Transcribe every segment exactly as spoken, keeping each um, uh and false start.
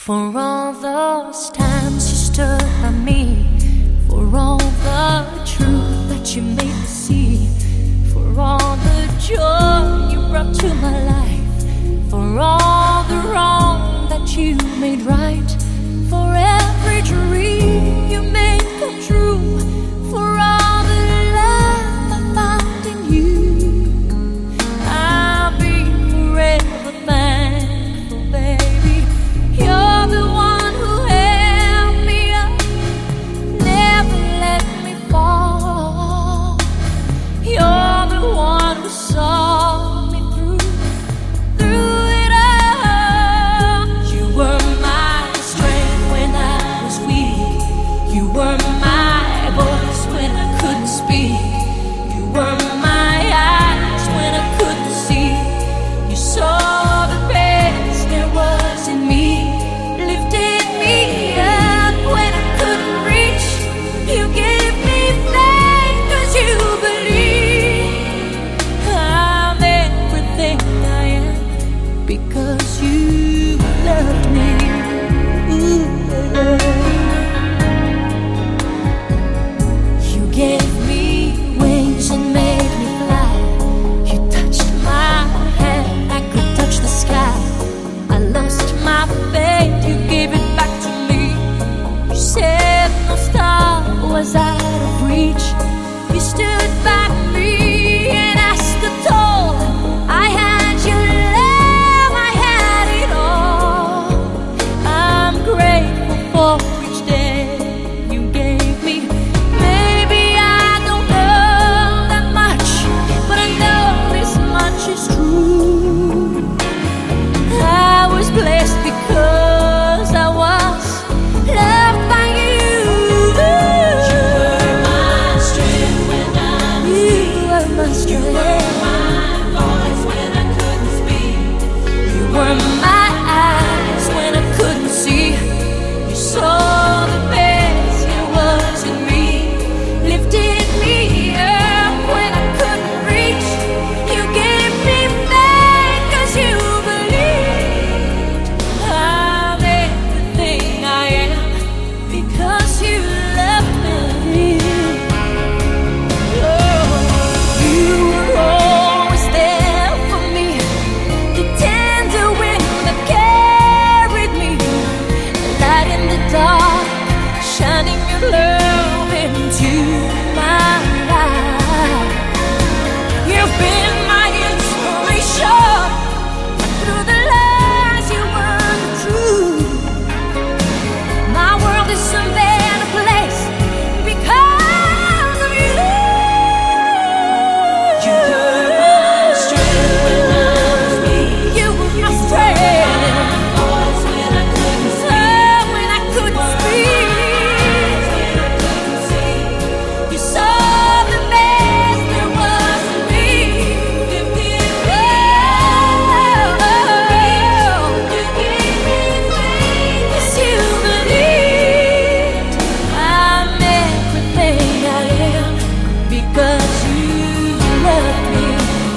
For all those times you stood by me, for all the truth that you made me see, for all the joy you brought to my life, for all the wrong that you made right, for every dream you made come true, for all the love I found in you, I'll be forever thankful, baby. You're the one who held me up, never let me fall. You're the one who saw me through, through it all. You were my strength when I was weak. You were my voice when I couldn't speak. You were my eyes when I couldn't see. You saw the best there was in me, lifted me up when I couldn't reach. You gave me faith 'cause you believe I'm everything I am because you loved me. Ooh, you gave me wings and made me fly. You touched my hand, I could touch the sky. I lost my faith, you gave it back to me. You said no star was out of reach. You stood by me and I stood tall. I had your love, I had it all. I'm grateful for each day you gave me. Maybe I don't know that much, but I know this much is true. I was blessed because I was loved by you. You were my strength when I was weak. You were my strength. You were my voice when I couldn't speak. You were my eyes when I couldn't see. You saw the best there was in me, lifted me up when I couldn't reach. You gave me faith 'cause you believed I'm everything I am because you loved me. Oh, you were always there for me, the tender wind that carried me, the light in the dark, shining your love into my life. You've been my inspiration through the lies you were the truth. My world is a better place because of you. You were my strength when I was weak. You were my strength. Voice when I couldn't speak. When I couldn't speak. You saw the best there was in me. You gave me faith. You gave me faith 'cause you believed I'm everything I am because you loved me.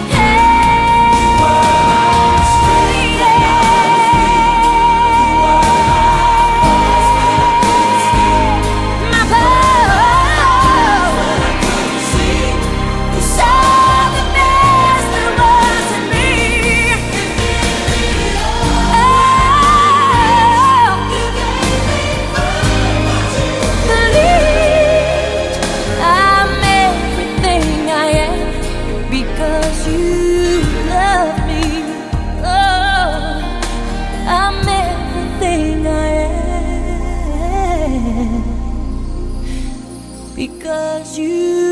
My voice. You saw the best there was in me. Oh, believed I'm everything I am because you love me. Oh, I'm everything I am because you